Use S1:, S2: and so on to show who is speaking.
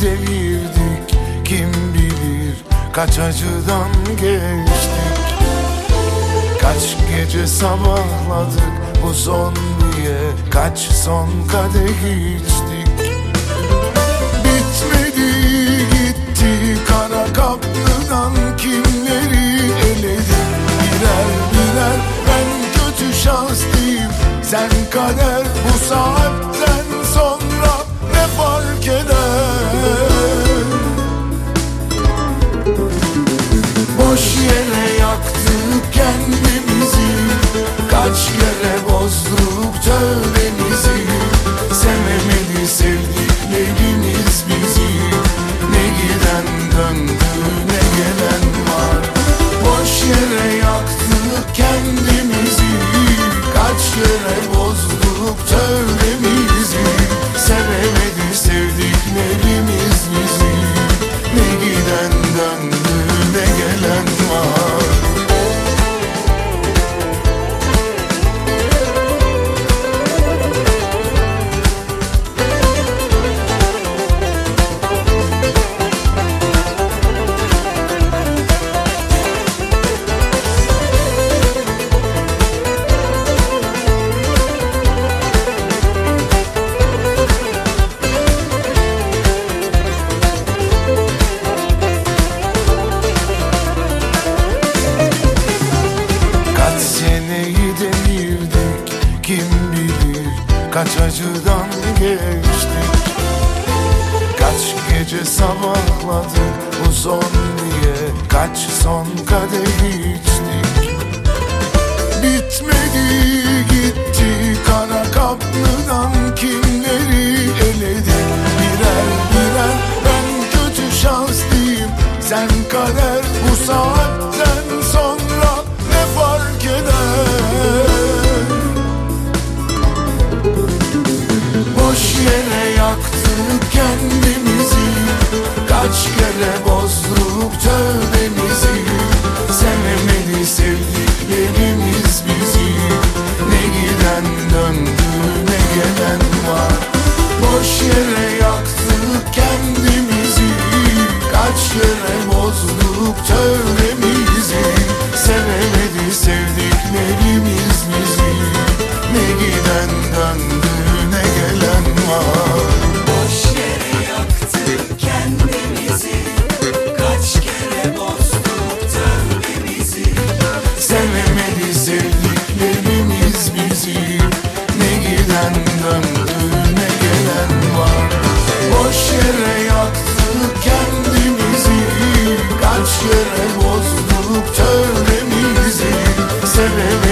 S1: devirdik, kim bilir kaç acıdan geçtik. Kaç gece sabahladık bu son diye, kaç son kadeh içtik. Bitmedi gitti kara kaplıdan kimleri eledik. Birer birer ben kötü şanslıyım, sen kader. Bu saatten sonra ne fark eder? Boş yere yaktık kendimizi, kaç kere bozduk tövbemizi. Sevemedi sevdiklerimiz bizi, ne giden döndü ne gelen var. Boş yere yaktık kendimizi, kaç kere bozduk tövbemizi. Sevemedi sevdiklerimiz bizi, ne giden döndü ne gelen var. Kim bilir kaç acıdan geçtik. Kaç gece sabahladık bu son diye, kaç son kadeh içtik. Bitmedi gitti kara kaplıdan kimleri eledik. Birer birer ben kötü şanslıyım, sen kader. Bu saatten sonra ne fark eder? Boş yere yaktık kendimizi, kaç kere bozduk tövbemizi. Sevemedi sevdiklerimiz bizi, ne giden döndü ne gelen var. Boş yere yaktık kendimizi, kaç kere bozduk tövbemizi. Sevemedi sevdiklerimiz bizi, ne giden döndü ne gelen var.
S2: Boş yere yaktık kendimizi, kaç kere bozduk tövbemizi.
S1: Sevemedi sevdiklerimiz bizi, ne giden döndü ne gelen var. Boş yere yaktık kendimizi, kaç kere bozduk tövbemizi. Sevemedi